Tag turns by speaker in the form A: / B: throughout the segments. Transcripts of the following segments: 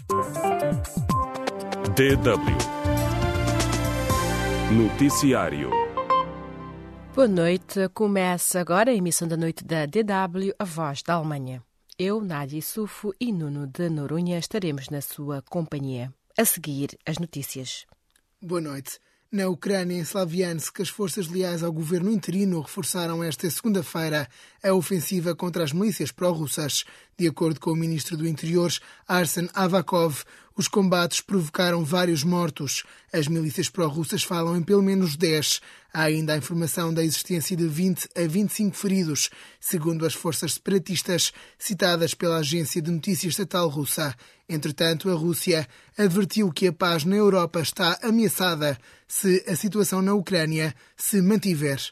A: DW Noticiário.
B: Boa noite. Começa agora a emissão da noite da DW, a voz da Alemanha. Eu, Nádia Issufo e Nuno de Noronha estaremos na sua companhia. A seguir, as notícias.
C: Boa noite. Na Ucrânia, em Slaviansk, as forças leais ao governo interino reforçaram esta segunda-feira a ofensiva contra as milícias pró-russas. De acordo com o ministro do Interior, Arsen Avakov, os combates provocaram vários mortos. As milícias pró-russas falam em pelo menos 10. Há ainda a informação da existência de 20 a 25 feridos, segundo as forças separatistas citadas pela agência de notícias estatal russa. Entretanto, a Rússia advertiu que a paz na Europa está ameaçada se a situação na Ucrânia se mantiver.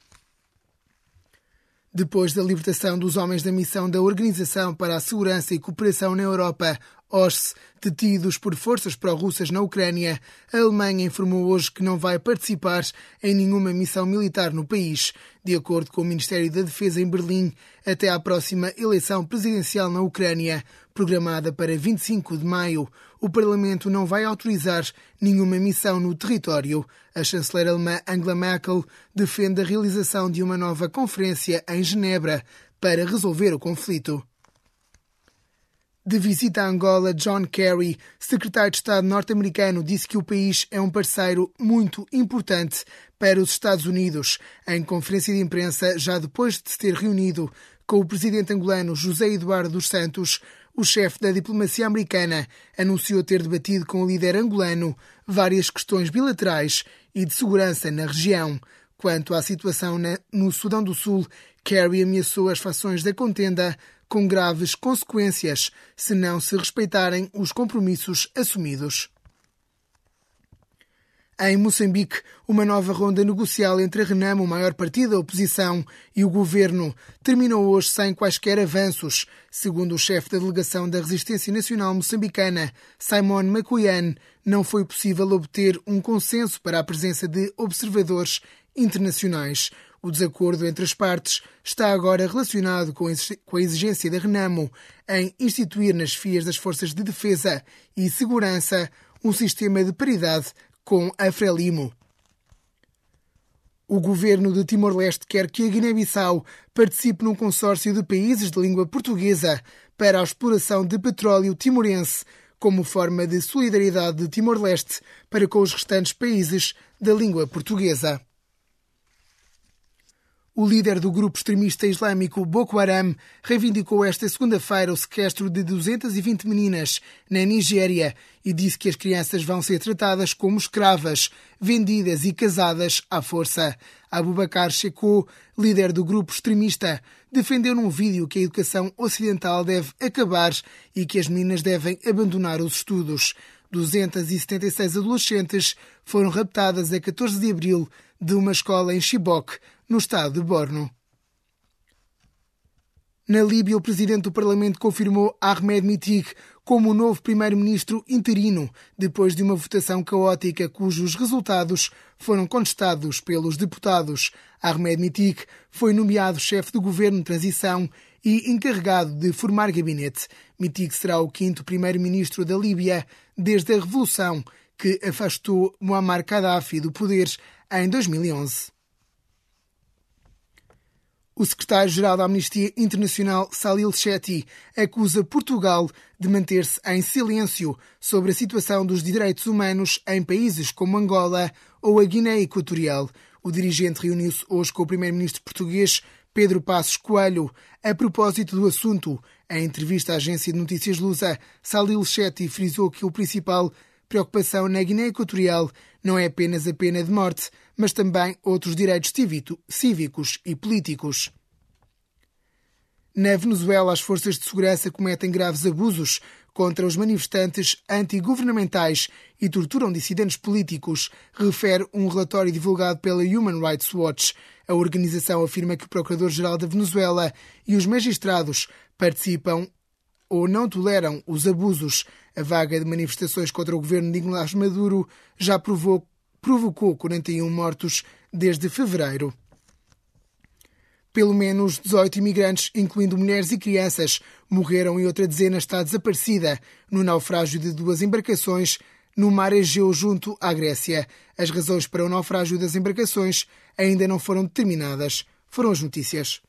C: Depois da libertação dos homens da missão da Organização para a Segurança e Cooperação na Europa, OSCE, detidos por forças pró-russas na Ucrânia, a Alemanha informou hoje que não vai participar em nenhuma missão militar no país. De acordo com o Ministério da Defesa em Berlim, até à próxima eleição presidencial na Ucrânia, programada para 25 de maio, o Parlamento não vai autorizar nenhuma missão no território. A chanceler alemã Angela Merkel defende a realização de uma nova conferência em Genebra para resolver o conflito. De visita a Angola, John Kerry, secretário de Estado norte-americano, disse que o país é um parceiro muito importante para os Estados Unidos. Em conferência de imprensa, já depois de se ter reunido com o presidente angolano José Eduardo dos Santos, o chefe da diplomacia americana anunciou ter debatido com o líder angolano várias questões bilaterais e de segurança na região. Quanto à situação no Sudão do Sul, Kerry ameaçou as fações da contenda com graves consequências se não se respeitarem os compromissos assumidos. Em Moçambique, uma nova ronda negocial entre a Renamo, o maior partido da oposição, e o governo terminou hoje sem quaisquer avanços. Segundo o chefe da delegação da Resistência Nacional Moçambicana, Simon Makuyan, não foi possível obter um consenso para a presença de observadores internacionais. O desacordo entre as partes está agora relacionado com a exigência da Renamo em instituir nas fias das forças de defesa e segurança um sistema de paridade com a Frelimo. O governo de Timor-Leste quer que a Guiné-Bissau participe num consórcio de países de língua portuguesa para a exploração de petróleo timorense, como forma de solidariedade de Timor-Leste para com os restantes países da língua portuguesa. O líder do grupo extremista islâmico Boko Haram reivindicou esta segunda-feira o sequestro de 220 meninas na Nigéria e disse que as crianças vão ser tratadas como escravas, vendidas e casadas à força. Abubakar Shekau, líder do grupo extremista, defendeu num vídeo que a educação ocidental deve acabar e que as meninas devem abandonar os estudos. 276 adolescentes foram raptadas a 14 de abril de uma escola em Chibok, no estado de Borno. Na Líbia, o presidente do Parlamento confirmou Ahmed Mitik como o novo primeiro-ministro interino, depois de uma votação caótica cujos resultados foram contestados pelos deputados. Ahmed Mitik foi nomeado chefe do governo de transição e encarregado de formar gabinete. Mitik será o quinto primeiro-ministro da Líbia desde a revolução que afastou Muammar Gaddafi do poder em 2011. O secretário-geral da Amnistia Internacional, Salil Shetty, acusa Portugal de manter-se em silêncio sobre a situação dos direitos humanos em países como Angola ou a Guiné Equatorial. O dirigente reuniu-se hoje com o primeiro-ministro português, Pedro Passos Coelho, a propósito do assunto. Em entrevista à agência de notícias Lusa, Salil Shetty frisou que a principal preocupação na Guiné Equatorial não é apenas a pena de morte, mas também outros direitos cívicos e políticos. Na Venezuela, as forças de segurança cometem graves abusos contra os manifestantes antigovernamentais e torturam dissidentes políticos, refere um relatório divulgado pela Human Rights Watch. A organização afirma que o Procurador-Geral da Venezuela e os magistrados participam ou não toleram os abusos. A vaga de manifestações contra o governo de Nicolás Maduro já provocou 41 mortos desde fevereiro. Pelo menos 18 imigrantes, incluindo mulheres e crianças, morreram e outra dezena está desaparecida no naufrágio de 2 embarcações no mar Egeu junto à Grécia. As razões para o naufrágio das embarcações ainda não foram determinadas. Foram as notícias.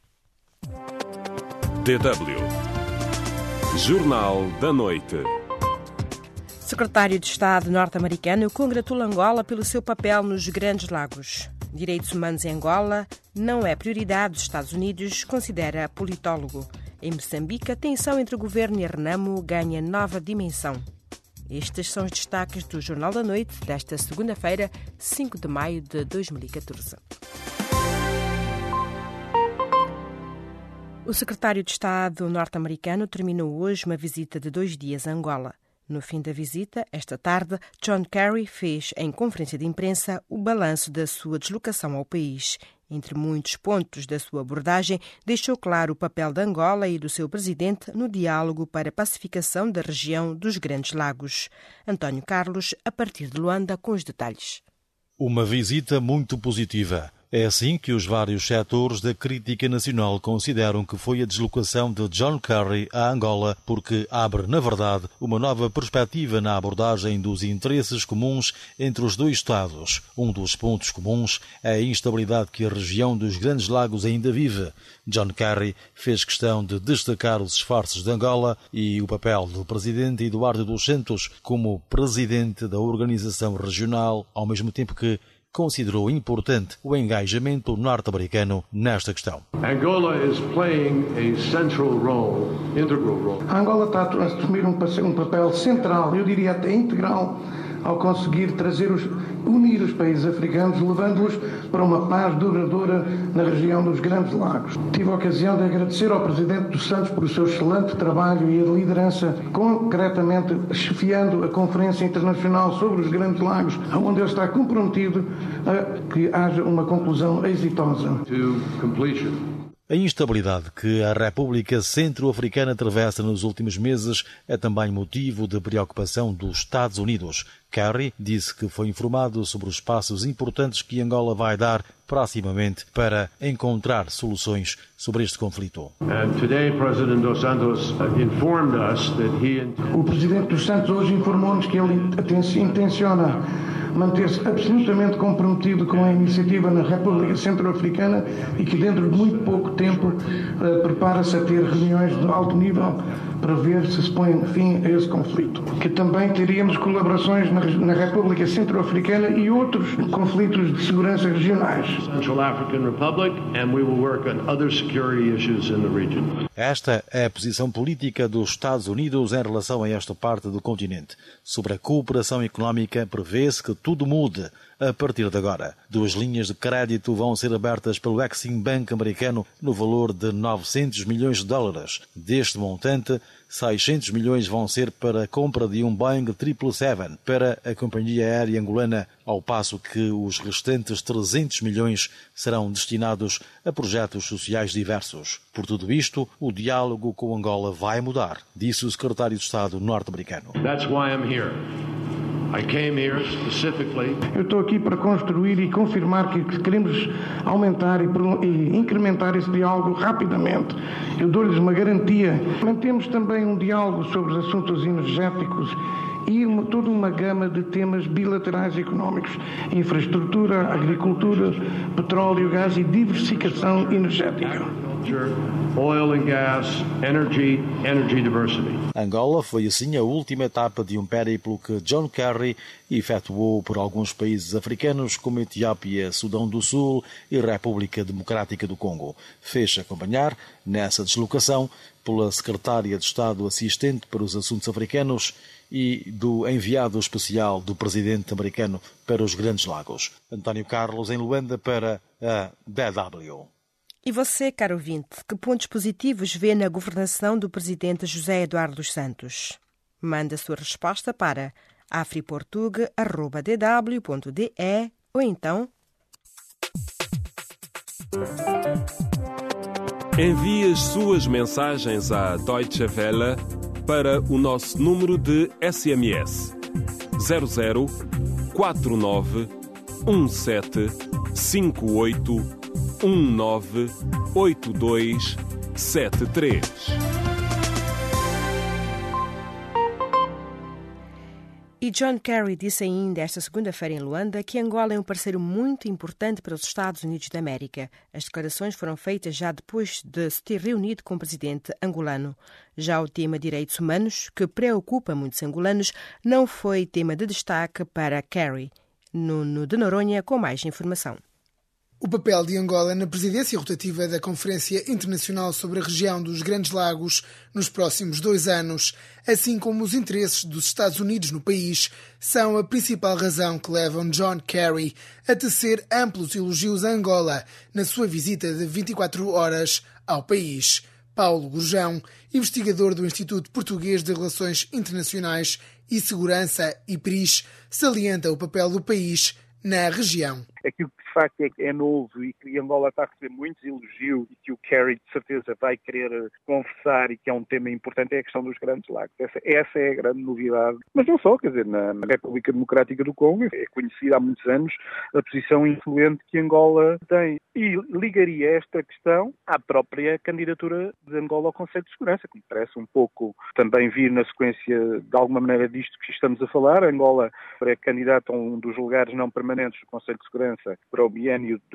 A: DW Jornal da Noite.
B: Secretário de Estado norte-americano congratula Angola pelo seu papel nos Grandes Lagos. Direitos humanos em Angola não é prioridade dos Estados Unidos, considera politólogo. Em Moçambique, a tensão entre o governo e a Renamo ganha nova dimensão. Estes são os destaques do Jornal da Noite desta segunda-feira, 5 de maio de 2014. O secretário de Estado norte-americano terminou hoje uma visita de 2 dias a Angola. No fim da visita, esta tarde, John Kerry fez, em conferência de imprensa, o balanço da sua deslocação ao país. Entre muitos pontos da sua abordagem, deixou claro o papel de Angola e do seu presidente no diálogo para a pacificação da região dos Grandes Lagos. António Carlos, a partir de Luanda, com os detalhes.
D: Uma visita muito positiva. É assim que os vários setores da crítica nacional consideram que foi a deslocação de John Kerry a Angola, porque abre, na verdade, uma nova perspectiva na abordagem dos interesses comuns entre os dois Estados. Um dos pontos comuns é a instabilidade que a região dos Grandes Lagos ainda vive. John Kerry fez questão de destacar os esforços de Angola e o papel do presidente Eduardo dos Santos como presidente da organização regional, ao mesmo tempo que considerou importante o engajamento norte-americano nesta questão.
E: Angola is playing a central role, integral role.
F: A Angola está a assumir um papel central, eu diria até integral, ao conseguir unir os países africanos, levando-os para uma paz duradoura na região dos Grandes Lagos. Tive a ocasião de agradecer ao Presidente dos Santos por o seu excelente trabalho e a liderança, concretamente chefiando a Conferência Internacional sobre os Grandes Lagos, onde ele está comprometido a que haja uma conclusão exitosa.
D: A instabilidade que a República Centro-Africana atravessa nos últimos meses é também motivo de preocupação dos Estados Unidos. Kerry disse que foi informado sobre os passos importantes que Angola vai dar proximamente para encontrar soluções sobre este conflito.
F: O Presidente dos Santos hoje informou-nos que ele intenciona manter-se absolutamente comprometido com a iniciativa na República Centro-Africana e que dentro de muito pouco tempo prepara-se a ter reuniões de alto nível para ver se põe fim a esse conflito. Que também teríamos colaborações na República Centro-Africana e outros conflitos de segurança regionais.
D: Esta é a posição política dos Estados Unidos em relação a esta parte do continente. Sobre a cooperação económica, prevê-se que tudo mude a partir de agora. 2 linhas de crédito vão ser abertas pelo Exim Bank americano no valor de 900 milhões de dólares. Deste montante, 600 milhões vão ser para a compra de um Boeing 777 para a companhia aérea angolana, ao passo que os restantes 300 milhões serão destinados a projetos sociais diversos. Por tudo isto, o diálogo com Angola vai mudar, disse o secretário de Estado norte-americano.
F: Eu estou aqui para construir e confirmar que queremos aumentar e incrementar esse diálogo rapidamente. Eu dou-lhes uma garantia. Mantemos também um diálogo sobre os assuntos energéticos e toda uma gama de temas bilaterais económicos, infraestrutura, agricultura, petróleo, gás e diversificação energética.
E: Oil and gas, energy diversity.
D: Angola foi assim a última etapa de um périplo que John Kerry efetuou por alguns países africanos como Etiópia, Sudão do Sul e República Democrática do Congo. Fez acompanhar nessa deslocação pela secretária de Estado assistente para os assuntos africanos e do enviado especial do presidente americano para os Grandes Lagos. António Carlos, em Luanda, para a DW.
B: E você, caro ouvinte, que pontos positivos vê na governação do presidente José Eduardo dos Santos? Manda a sua resposta para afriportugue@dw.de ou então
A: envie as suas mensagens à Deutsche Welle para o nosso número de SMS 00 49 17 58 198273.
B: E John Kerry disse ainda esta segunda-feira em Luanda que Angola é um parceiro muito importante para os Estados Unidos da América. As declarações foram feitas já depois de se ter reunido com o presidente angolano. Já o tema direitos humanos, que preocupa muitos angolanos, não foi tema de destaque para Kerry. Nuno de Noronha com mais informação.
C: O papel de Angola na presidência rotativa da Conferência Internacional sobre a Região dos Grandes Lagos nos próximos 2 anos, assim como os interesses dos Estados Unidos no país, são a principal razão que levam John Kerry a tecer amplos elogios a Angola na sua visita de 24 horas ao país. Paulo Gurjão, investigador do Instituto Português de Relações Internacionais e Segurança, IPRIS, salienta o papel do país na região.
G: Aquilo que de facto é novo e que Angola está a receber muitos elogios e que o Kerry de certeza vai querer conversar e que é um tema importante é a questão dos Grandes Lagos. Essa é a grande novidade. Mas não só, quer dizer, na República Democrática do Congo é conhecida há muitos anos a posição influente que Angola tem. E ligaria esta questão à própria candidatura de Angola ao Conselho de Segurança, que me parece um pouco também vir na sequência de alguma maneira disto que estamos a falar. Angola é candidata a um dos lugares não permanentes do Conselho de Segurança para o biênio de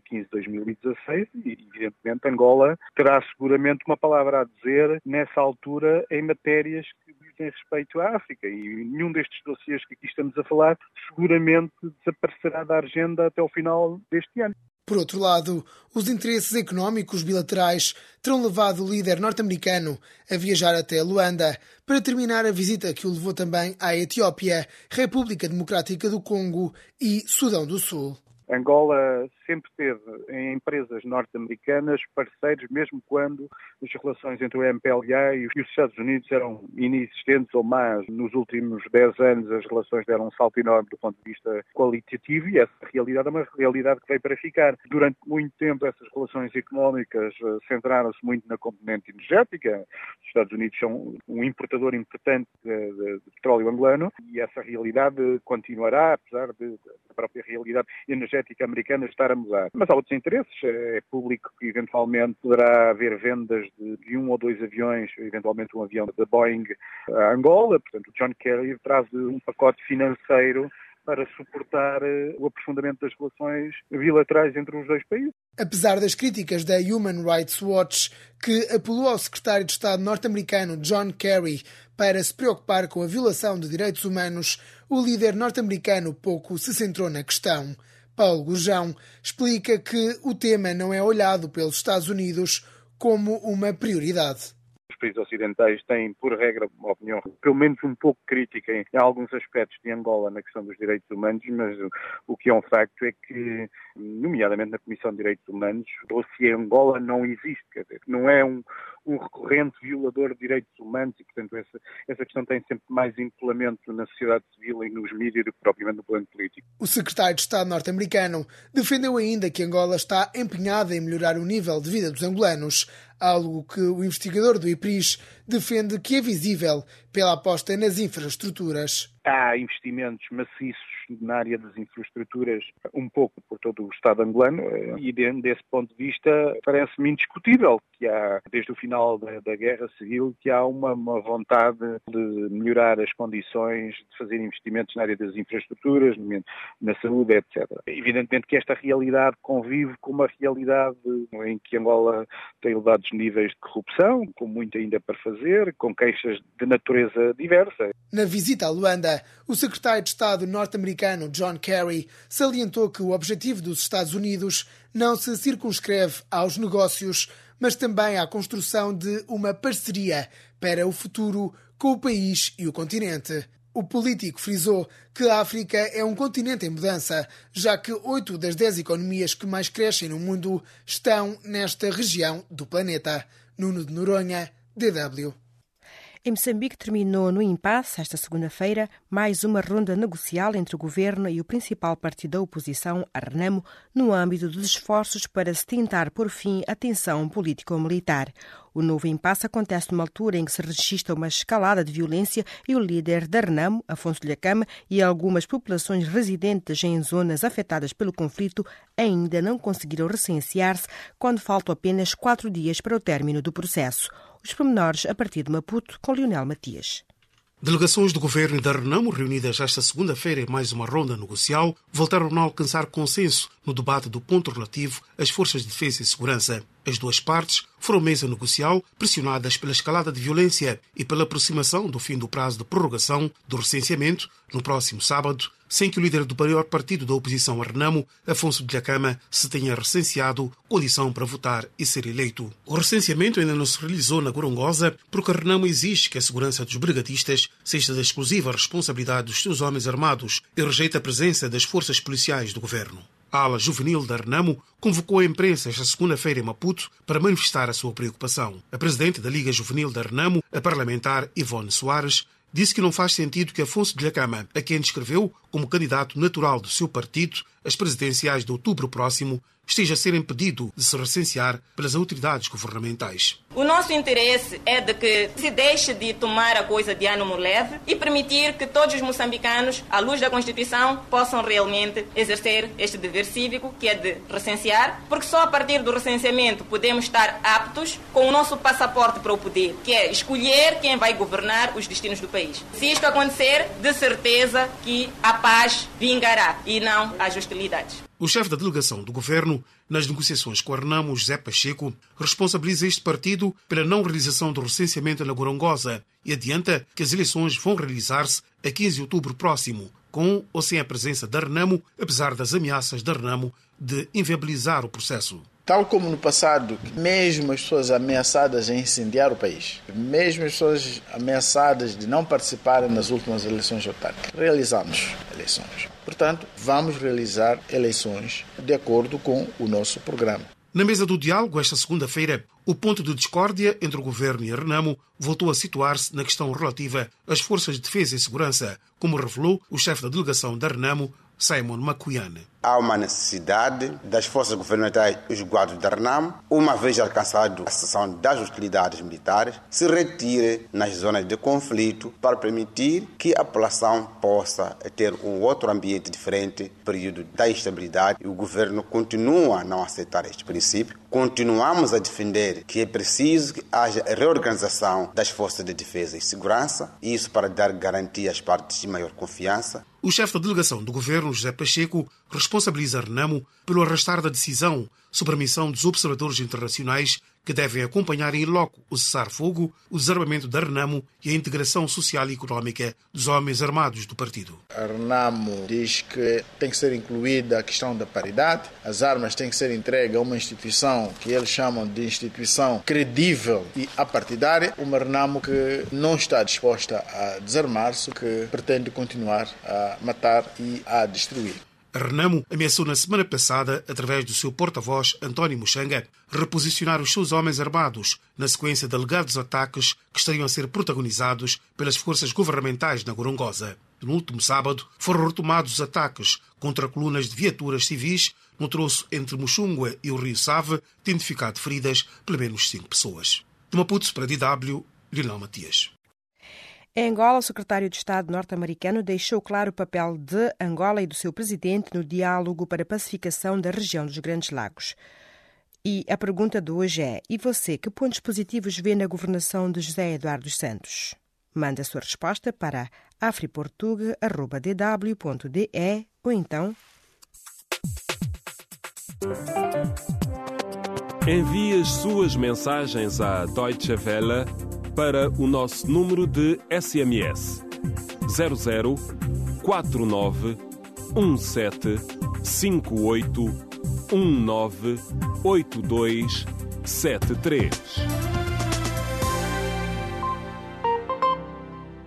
G: 2015-2016 e, evidentemente, Angola terá seguramente uma palavra a dizer nessa altura em matérias que dizem respeito à África e nenhum destes dossiês que aqui estamos a falar seguramente desaparecerá da agenda até o final deste ano.
C: Por outro lado, os interesses económicos bilaterais terão levado o líder norte-americano a viajar até Luanda para terminar a visita que o levou também à Etiópia, República Democrática do Congo e Sudão do Sul.
G: Angola sempre teve em empresas norte-americanas parceiros, mesmo quando as relações entre o MPLA e os Estados Unidos eram inexistentes ou más. Nos últimos 10 anos as relações deram um salto enorme do ponto de vista qualitativo e essa realidade é uma realidade que veio para ficar. Durante muito tempo essas relações económicas centraram-se muito na componente energética. Os Estados Unidos são um importador importante de petróleo angolano e essa realidade continuará, apesar da própria realidade energética americana estar a mudar. Mas há outros interesses. É público que eventualmente poderá haver vendas de 1 ou 2 aviões, eventualmente um avião da Boeing a Angola. Portanto, o John Kerry traz um pacote financeiro para suportar o aprofundamento das relações bilaterais entre os dois países.
C: Apesar das críticas da Human Rights Watch, que apelou ao secretário de Estado norte-americano John Kerry para se preocupar com a violação de direitos humanos, o líder norte-americano pouco se centrou na questão. Paulo Gurjão explica que o tema não é olhado pelos Estados Unidos como uma prioridade.
G: Os países ocidentais têm, por regra, uma opinião pelo menos um pouco crítica em alguns aspectos de Angola na questão dos direitos humanos, mas o que é um facto é que, nomeadamente na Comissão de Direitos Humanos, o dossiê Angola não existe, quer dizer, não é um recorrente violador de direitos humanos e, portanto, essa questão tem sempre mais encolamento na sociedade civil e nos mídias do que propriamente no plano político.
C: O secretário de Estado norte-americano defendeu ainda que Angola está empenhada em melhorar o nível de vida dos angolanos, algo que o investigador do IPRIS defende que é visível pela aposta nas infraestruturas.
G: Há investimentos maciços na área das infraestruturas, um pouco por todo o Estado angolano, e desse ponto de vista parece-me indiscutível que há, desde o final da Guerra Civil, que há uma vontade de melhorar as condições, de fazer investimentos na área das infraestruturas, na saúde, etc. Evidentemente que esta realidade convive com uma realidade em que Angola tem elevados níveis de corrupção, com muito ainda para fazer, com queixas de natureza diversa.
C: Na visita a Luanda, o secretário de Estado norte-americano John Kerry salientou que o objetivo dos Estados Unidos não se circunscreve aos negócios, mas também à construção de uma parceria para o futuro com o país e o continente. O político frisou que a África é um continente em mudança, já que 8 das 10 economias que mais crescem no mundo estão nesta região do planeta. Nuno de Noronha, DW.
B: Em Moçambique terminou no impasse, esta segunda-feira, mais uma ronda negocial entre o governo e o principal partido da oposição, a Renamo, no âmbito dos esforços para se tentar pôr fim à tensão político-militar. O novo impasse acontece numa altura em que se registra uma escalada de violência e o líder da Renamo, Afonso Dhlakama, e algumas populações residentes em zonas afetadas pelo conflito ainda não conseguiram recensear-se quando faltam apenas 4 dias para o término do processo. Os pormenores a partir de Maputo, com Leonel Matias.
H: Delegações do governo e da Renamo, reunidas esta segunda-feira em mais uma ronda negocial, voltaram a não alcançar consenso no debate do ponto relativo às forças de defesa e segurança. As duas partes foram mesa negocial pressionadas pela escalada de violência e pela aproximação do fim do prazo de prorrogação do recenseamento no próximo sábado, sem que o líder do maior partido da oposição a Renamo, Afonso Dhlakama, se tenha recenseado, condição para votar e ser eleito. O recenseamento ainda não se realizou na Gorongosa porque a Renamo exige que a segurança dos brigadistas seja da exclusiva responsabilidade dos seus homens armados e rejeita a presença das forças policiais do governo. A ala juvenil da Renamo convocou a imprensa esta segunda-feira em Maputo para manifestar a sua preocupação. A presidente da Liga Juvenil da Renamo, a parlamentar Ivone Soares, disse que não faz sentido que Afonso Dhlakama, a quem descreveu como candidato natural do seu partido às presidenciais de outubro próximo, esteja a ser impedido de se recensear pelas autoridades governamentais.
I: O nosso interesse é de que se deixe de tomar a coisa de ânimo leve e permitir que todos os moçambicanos, à luz da Constituição, possam realmente exercer este dever cívico, que é de recensear, porque só a partir do recenseamento podemos estar aptos com o nosso passaporte para o poder, que é escolher quem vai governar os destinos do país. Se isto acontecer, de certeza que a paz vingará e não as hostilidades.
H: O chefe da delegação do governo, nas negociações com a Renamo, José Pacheco, responsabiliza este partido pela não realização do recenseamento na Gorongosa e adianta que as eleições vão realizar-se a 15 de outubro próximo, com ou sem a presença da Renamo, apesar das ameaças da Renamo de inviabilizar o processo.
J: Tal como no passado, mesmo as pessoas ameaçadas de incendiar o país, mesmo as pessoas ameaçadas de não participarem nas últimas eleições autárquicas, realizamos eleições. Portanto, vamos realizar eleições de acordo com o nosso programa.
H: Na mesa do diálogo, esta segunda-feira, o ponto de discórdia entre o governo e a Renamo voltou a situar-se na questão relativa às forças de defesa e segurança, como revelou o chefe da delegação da Renamo, Simon Makuyane.
K: Há uma necessidade das forças governamentais e os guardas da Renamo, uma vez alcançado a cessação das hostilidades militares, se retire nas zonas de conflito para permitir que a população possa ter um outro ambiente diferente, período da instabilidade. E o governo continua a não aceitar este princípio. Continuamos a defender que é preciso que haja reorganização das forças de defesa e segurança, isso para dar garantia às partes de maior confiança.
H: O chefe da delegação do governo, José Pacheco, responsabiliza a Renamo pelo arrastar da decisão sobre a missão dos observadores internacionais que devem acompanhar em loco o cessar-fogo, o desarmamento da Renamo e a integração social e económica dos homens armados do partido.
J: A Renamo diz que tem que ser incluída a questão da paridade, as armas têm que ser entregues a uma instituição que eles chamam de instituição credível e apartidária, uma Renamo que não está disposta a desarmar-se, que pretende continuar a matar e a destruir.
H: A Renamo ameaçou na semana passada, através do seu porta-voz, António Muxanga, reposicionar os seus homens armados na sequência de alegados ataques que estariam a ser protagonizados pelas forças governamentais na Gorongosa. No último sábado, foram retomados os ataques contra colunas de viaturas civis no troço entre Muxungua e o Rio Save, tendo ficado feridas pelo menos 5 pessoas. De Maputo para a DW, Leonel Matias.
B: Em Angola, o secretário de Estado norte-americano deixou claro o papel de Angola e do seu presidente no diálogo para a pacificação da região dos Grandes Lagos. E a pergunta de hoje é: e você, que pontos positivos vê na governação de José Eduardo dos Santos? Mande a sua resposta para afriportuga@dw.de ou então
A: envie as suas mensagens à Deutsche Welle para o nosso número de SMS 00 49 17 58 19 82 73.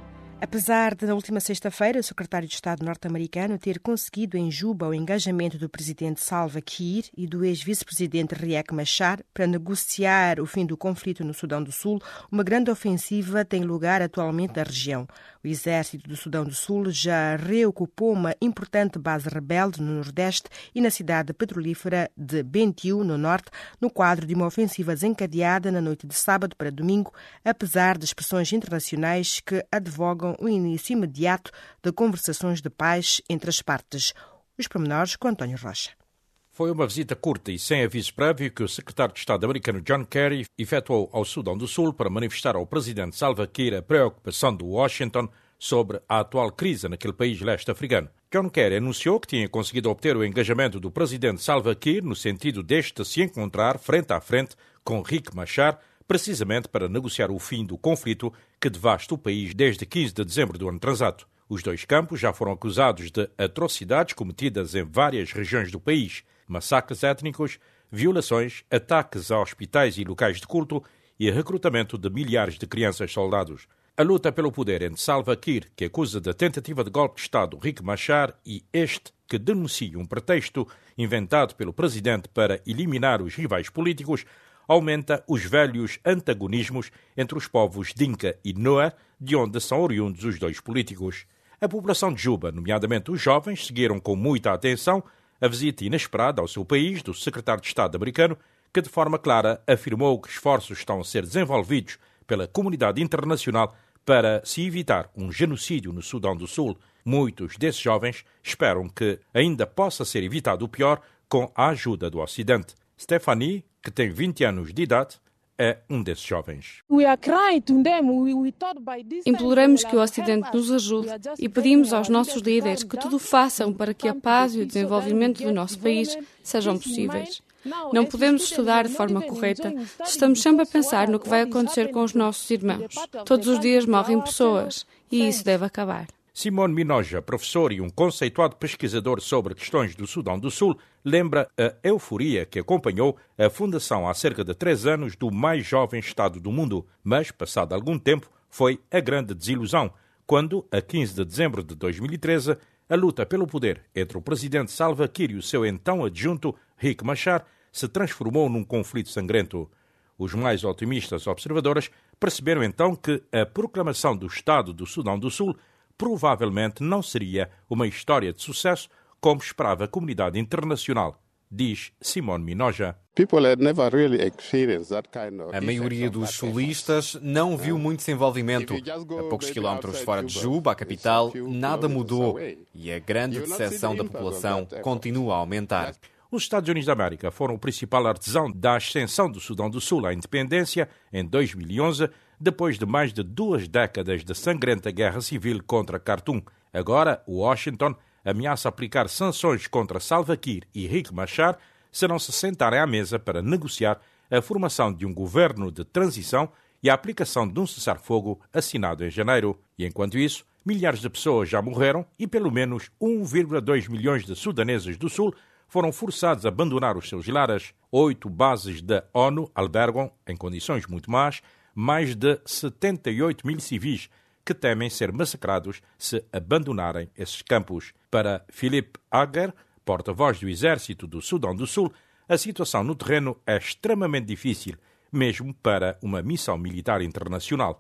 B: Apesar de, na última sexta-feira, o secretário de Estado norte-americano ter conseguido em Juba o engajamento do presidente Salva Kiir e do ex-vice-presidente Riek Machar para negociar o fim do conflito no Sudão do Sul, uma grande ofensiva tem lugar atualmente na região. O exército do Sudão do Sul já reocupou uma importante base rebelde no Nordeste e na cidade petrolífera de Bentiu, no Norte, no quadro de uma ofensiva desencadeada na noite de sábado para domingo, apesar das pressões internacionais que advogam o início imediato de conversações de paz entre as partes. Os pormenores com António Rocha.
L: Foi uma visita curta e sem aviso prévio que o secretário de Estado americano John Kerry efetuou ao Sudão do Sul para manifestar ao presidente Salva Kiir a preocupação de Washington sobre a atual crise naquele país leste-africano. John Kerry anunciou que tinha conseguido obter o engajamento do presidente Salva Kiir no sentido deste se encontrar frente a frente com Riek Machar, precisamente para negociar o fim do conflito que devasta o país desde 15 de dezembro do ano transato. Os dois campos já foram acusados de atrocidades cometidas em várias regiões do país, massacres étnicos, violações, ataques a hospitais e locais de culto e recrutamento de milhares de crianças soldados. A luta pelo poder entre Salva Kiir, que acusa de tentativa de golpe de Estado Riek Machar, e este, que denuncia um pretexto inventado pelo presidente para eliminar os rivais políticos, aumenta os velhos antagonismos entre os povos Dinka e Nuer, de onde são oriundos os dois políticos. A população de Juba, nomeadamente os jovens, seguiram com muita atenção a visita inesperada ao seu país do secretário de Estado americano, que de forma clara afirmou que esforços estão a ser desenvolvidos pela comunidade internacional para se evitar um genocídio no Sudão do Sul. Muitos desses jovens esperam que ainda possa ser evitado o pior com a ajuda do Ocidente. Stephanie, que tem 20 anos de idade, é um desses jovens.
M: Imploramos que o Ocidente nos ajude e pedimos aos nossos líderes que tudo façam para que a paz e o desenvolvimento do nosso país sejam possíveis. Não podemos estudar de forma correta se estamos sempre a pensar no que vai acontecer com os nossos irmãos. Todos os dias morrem pessoas e isso deve acabar.
L: Simone Minoja, professor e um conceituado pesquisador sobre questões do Sudão do Sul, lembra a euforia que acompanhou a fundação há cerca de 3 anos do mais jovem Estado do mundo, mas, passado algum tempo, foi a grande desilusão, quando, a 15 de dezembro de 2013, a luta pelo poder entre o presidente Salva Kiir e o seu então adjunto, Riek Machar, se transformou num conflito sangrento. Os mais otimistas observadores perceberam então que a proclamação do Estado do Sudão do Sul provavelmente não seria uma história de sucesso como esperava a comunidade internacional, diz Simone Minoja.
N: A maioria dos sulistas não viu muito desenvolvimento. A poucos quilómetros fora de Juba, a capital, nada mudou e a grande decepção da população continua a aumentar.
L: Os Estados Unidos da América foram o principal artesão da ascensão do Sudão do Sul à independência em 2011, depois de mais de 2 décadas de sangrenta guerra civil contra Khartoum. Agora, Washington ameaça aplicar sanções contra Salva Kiir e Riek Machar se não se sentarem à mesa para negociar a formação de um governo de transição e a aplicação de um cessar-fogo assinado em janeiro. E enquanto isso, milhares de pessoas já morreram e pelo menos 1,2 milhões de sudaneses do Sul foram forçados a abandonar os seus lares. 8 bases da ONU albergam, em condições muito más, mais de 78 mil civis que temem ser massacrados se abandonarem esses campos. Para Philippe Aguer, porta-voz do Exército do Sudão do Sul, a situação no terreno é extremamente difícil, mesmo para uma missão militar internacional.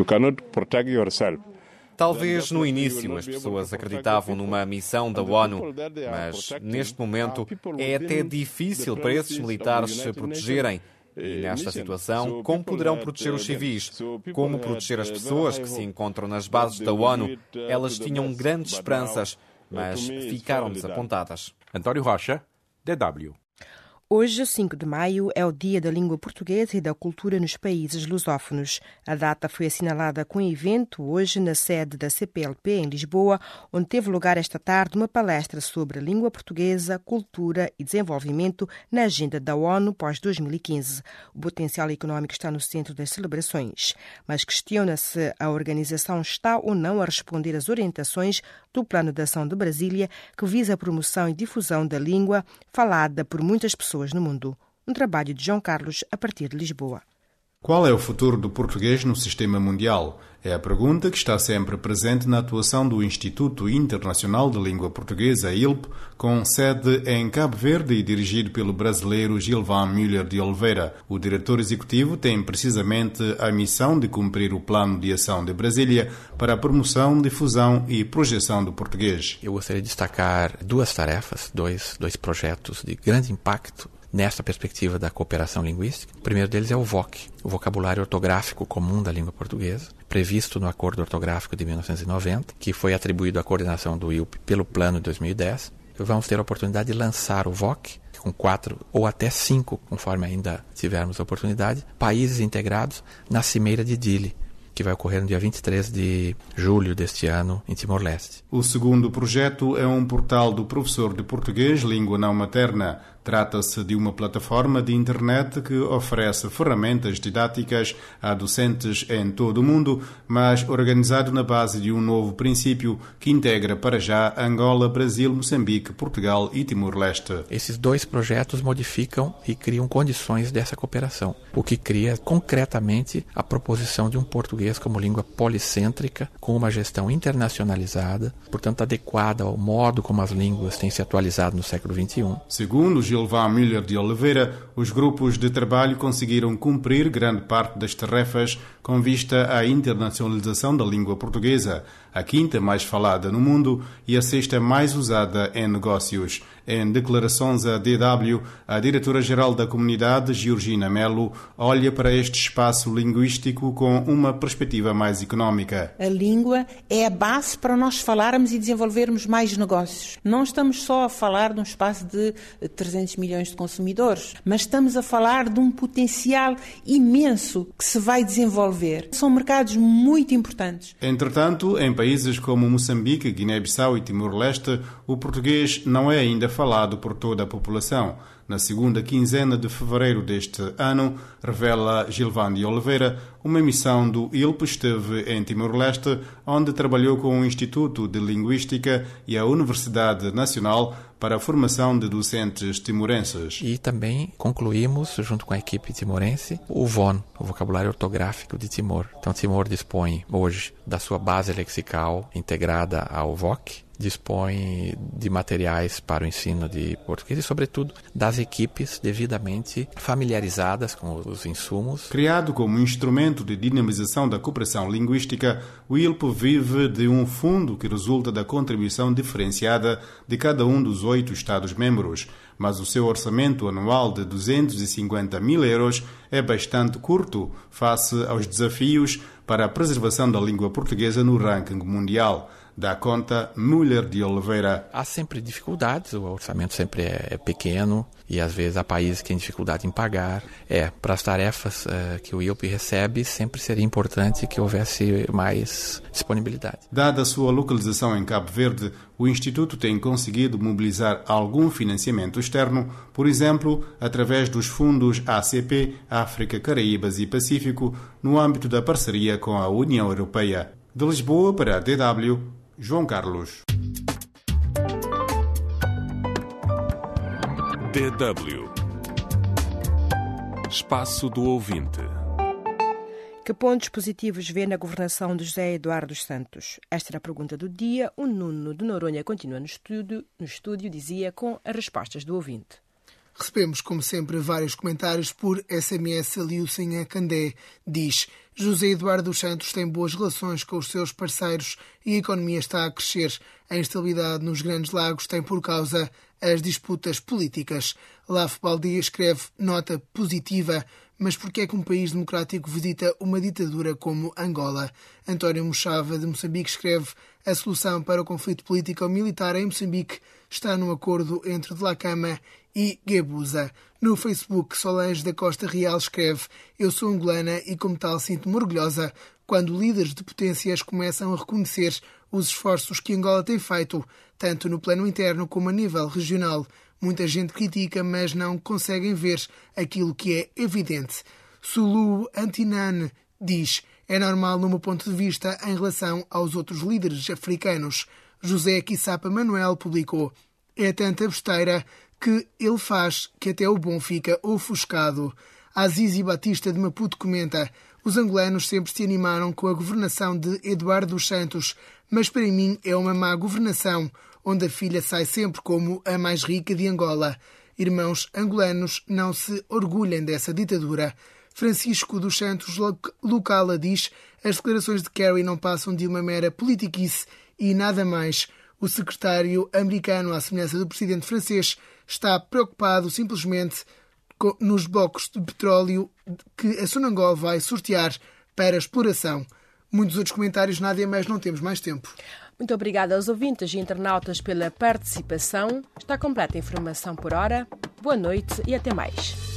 N: Talvez no início as pessoas acreditavam numa missão da ONU, mas neste momento é até difícil para esses militares se protegerem. E nesta situação, como poderão proteger os civis? Como proteger as pessoas que se encontram nas bases da ONU? Elas tinham grandes esperanças, mas ficaram desapontadas.
L: António Rocha, DW.
B: Hoje, 5 de maio, é o Dia da Língua Portuguesa e da Cultura nos países lusófonos. A data foi assinalada com um evento hoje na sede da CPLP, em Lisboa, onde teve lugar esta tarde uma palestra sobre a língua portuguesa, cultura e desenvolvimento na agenda da ONU pós-2015. O potencial económico está no centro das celebrações, mas questiona-se a organização está ou não a responder às orientações do Plano de Ação de Brasília, que visa a promoção e difusão da língua falada por muitas pessoas no mundo. Um trabalho de João Carlos a partir de Lisboa.
O: Qual é o futuro do português no sistema mundial? É a pergunta que está sempre presente na atuação do Instituto Internacional de Língua Portuguesa, ILP, com sede em Cabo Verde e dirigido pelo brasileiro Gilvan Müller de Oliveira. O diretor executivo tem precisamente a missão de cumprir o Plano de Ação de Brasília para a promoção, difusão e projeção do português.
P: Eu gostaria de destacar duas tarefas, dois projetos de grande impacto nesta perspectiva da cooperação linguística. O primeiro deles é o VOC, o Vocabulário Ortográfico Comum da Língua Portuguesa, previsto no Acordo Ortográfico de 1990, que foi atribuído à coordenação do ILP pelo Plano de 2010. Vamos ter a oportunidade de lançar o VOC com 4 ou até 5, conforme ainda tivermos a oportunidade, países integrados na Cimeira de Dili, que vai ocorrer no dia 23 de julho deste ano, em Timor-Leste.
O: O segundo projeto é um portal do professor de português, língua não materna. Trata-se de uma plataforma de internet que oferece ferramentas didáticas a docentes em todo o mundo, mas organizado na base de um novo princípio que integra para já Angola, Brasil, Moçambique, Portugal e Timor-Leste.
P: Esses dois projetos modificam e criam condições dessa cooperação, o que cria concretamente a proposição de um português como língua policêntrica, com uma gestão internacionalizada, portanto adequada ao modo como as línguas têm se atualizado no século XXI.
O: Segundo Gilvan Müller de Oliveira, os grupos de trabalho conseguiram cumprir grande parte das tarefas com vista à internacionalização da língua portuguesa, a quinta mais falada no mundo e a sexta mais usada em negócios. Em declarações à DW, a diretora-geral da comunidade, Georgina Melo, olha para este espaço linguístico com uma perspectiva mais económica.
Q: A língua é a base para nós falarmos e desenvolvermos mais negócios. Não estamos só a falar de um espaço de 300 milhões de consumidores, mas estamos a falar de um potencial imenso que se vai desenvolver. São mercados muito importantes.
O: Entretanto, em países como Moçambique, Guiné-Bissau e Timor-Leste, o português não é ainda falado por toda a população. Na segunda quinzena de fevereiro deste ano, revela Gilvan de Oliveira, uma missão do ILP esteve em Timor-Leste, onde trabalhou com o Instituto de Linguística e a Universidade Nacional para a formação de docentes timorenses.
P: E também concluímos, junto com a equipe timorense, o VON, o Vocabulário Ortográfico de Timor. Então, Timor dispõe hoje da sua base lexical integrada ao VOC, dispõe de materiais para o ensino de português e, sobretudo, das equipes devidamente familiarizadas com os insumos.
O: Criado como instrumento de dinamização da cooperação linguística, o ILP vive de um fundo que resulta da contribuição diferenciada de cada um dos 8 Estados-membros, mas o seu orçamento anual de 250 mil euros é bastante curto face aos desafios para a preservação da língua portuguesa no ranking mundial. Dá conta Müller de Oliveira.
P: Há sempre dificuldades, o orçamento sempre é pequeno e às vezes há países que têm dificuldade em pagar. Para as tarefas que o ILP recebe, sempre seria importante que houvesse mais disponibilidade.
O: Dada a sua localização em Cabo Verde, o Instituto tem conseguido mobilizar algum financiamento externo, por exemplo, através dos fundos ACP, África, Caraíbas e Pacífico, no âmbito da parceria com a União Europeia. De Lisboa para a DW, João Carlos.
A: DW Espaço do Ouvinte.
B: Que pontos positivos vê na governação de José Eduardo dos Santos? Esta era a pergunta do dia. O Nuno de Noronha continua no estúdio, dizia, com as respostas do ouvinte.
C: Recebemos, como sempre, vários comentários por SMS. Liucinha Candé diz: José Eduardo dos Santos tem boas relações com os seus parceiros e a economia está a crescer. A instabilidade nos Grandes Lagos tem por causa as disputas políticas. Laf Baldia escreve nota positiva, mas por que é que um país democrático visita uma ditadura como Angola? António Mochava, de Moçambique, escreve: a solução para o conflito político-militar em Moçambique está no acordo entre Dhlakama e Guebuza. No Facebook, Solange da Costa Real escreve: eu sou angolana e, como tal, sinto-me orgulhosa quando líderes de potências começam a reconhecer os esforços que Angola tem feito, tanto no plano interno como a nível regional. Muita gente critica, mas não conseguem ver aquilo que é evidente. Sulu Antinan diz: é normal no meu ponto de vista em relação aos outros líderes africanos. José Quissapa Manuel publicou: é tanta besteira que ele faz que até o bom fica ofuscado. Azizi Batista de Maputo comenta: os angolanos sempre se animaram com a governação de Eduardo dos Santos, mas para mim é uma má governação, onde a filha sai sempre como a mais rica de Angola. Irmãos angolanos, não se orgulhem dessa ditadura. Francisco dos Santos Lucala diz: as declarações de Kerry não passam de uma mera politiquice e nada mais. O secretário americano, à semelhança do presidente francês, está preocupado simplesmente nos blocos de petróleo que a Sonangol vai sortear para exploração. Muitos outros comentários, Nádia, mas não temos mais tempo.
B: Muito obrigada aos ouvintes e internautas pela participação. Está completa a informação por hora. Boa noite e até mais.